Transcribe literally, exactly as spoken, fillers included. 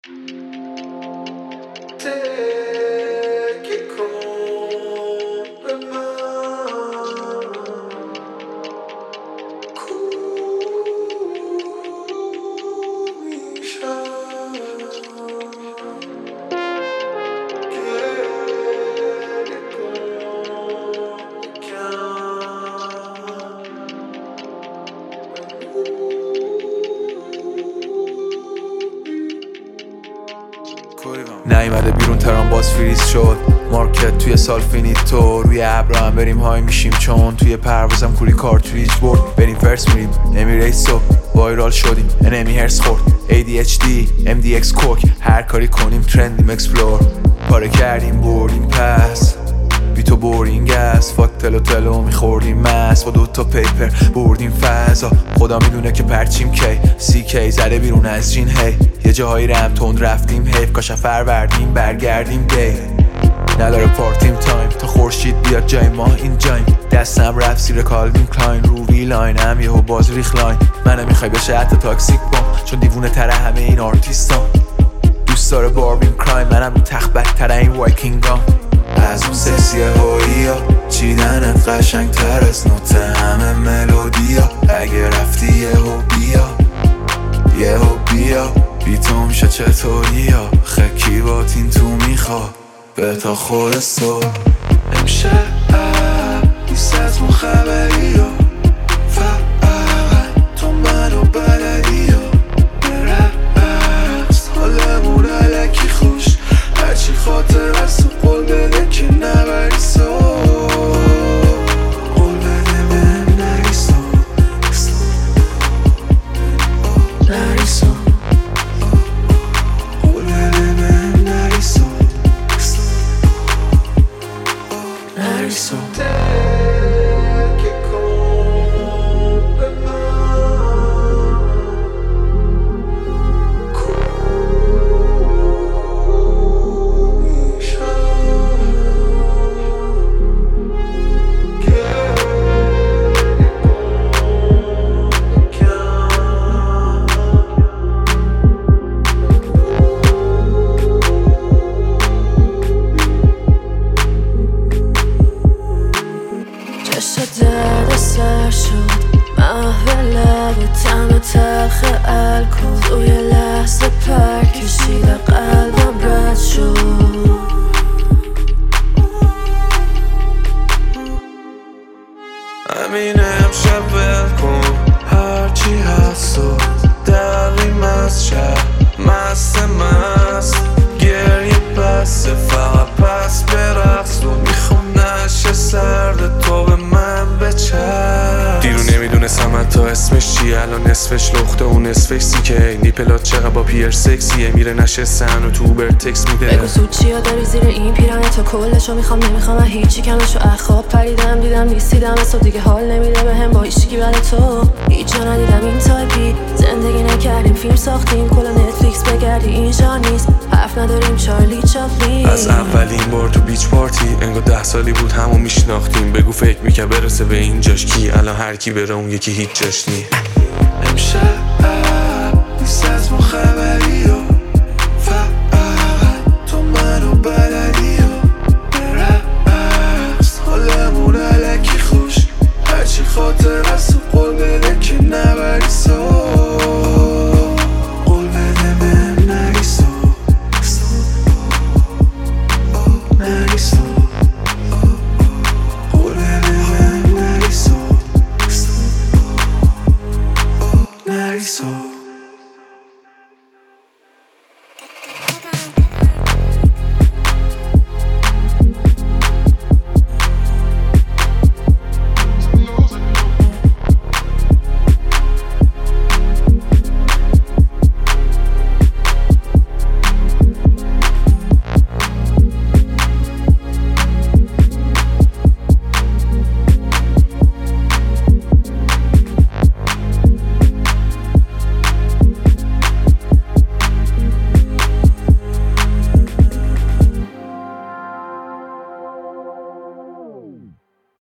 نیومده بیرون ترام باز فریز شد مارکت توی سال فینیتو روی ابرا هم بریم های میشیم چون توی پروازم کوری کارتریج برد بریم فرس میریم امیریتسو وایرال شدیم انمی هرس خورد ای دی اچ دی ام دی اکس کوک هر کاری کنیم ترندیم اکسپلور پاره کردیم بردیم پس بی تو بورینگ است فاک تلو تلو میخوردیم مست با دوتا پیپر بردیم فضا خدا میدونه که پرچیم کی سی کی زده بیرون از جین هی یه جاهایی رم تند رفتیم حیف کاشا فروردیم برگردیم دی نداره پارتیم تایم تا خورشید بیاد جای ما این جایم دستم رفت زیر کالوین کلاین رو وی لاینم یهو باز ریخ لاین منم میخوای بشه حتی تاکسیک بام چون دیوونه تره همه این آرتیستان دوست داره باربین کرایم منم رو تخت بدتره این وایکینگام از اون سکسی هایی ها چیدنت قشنگ تر از نوت همه ملودی ها اگه رفتی یهو بیا یهو بیا بی تو میشه چطوری ها خکی بات این تو میخوا به تا خود صبح امشب نیست از اون خبری ها فقط تو منو بلدی ها برقص حالمون علکی خوش هرچی خاطر از تو قول بده که نبری سو قول بده بهم نری سو نری سو قول بده بهم نری سو نری سو درد سر شد محو لب تم تلخ الکل توی لحظه پر کشیده قلبم رد شد همینه امشب ول کن هرچی هست و دقیم از شب مست مست گریه بسته فقط پس برقص و میخوام نشه سرد تو به من بچر دیرو نمیدونستم حتی اسمش چیه الان نصفش لخته و نصفش سیکه نیپلات چقدر با پیر سکسیه میره نشستن و تو اوبر تکس میده بگو سود چیا داری زیر این پیرانه تا کلشو میخوام نمیخوام من هیچی کمشو اخواب پریدم دیدم نیستیدم از تو دیگه حال نمیده به هم با هیچکی برای تو هیچ جا ندیدم این تایپی زندگی نکردیم فیلم ساختیم کلا نتفلیکس بگردی اینجا نیست حرف نداریم چارلی چاپلین از اولین بار تو بیچ پارتی انگار ده سالی بود همو میشناختیم بگو فکر میکرد برسه به اینجاش کی الان هر کی بره اون یکی هیچ جاش نی امشب نیست از ما خبر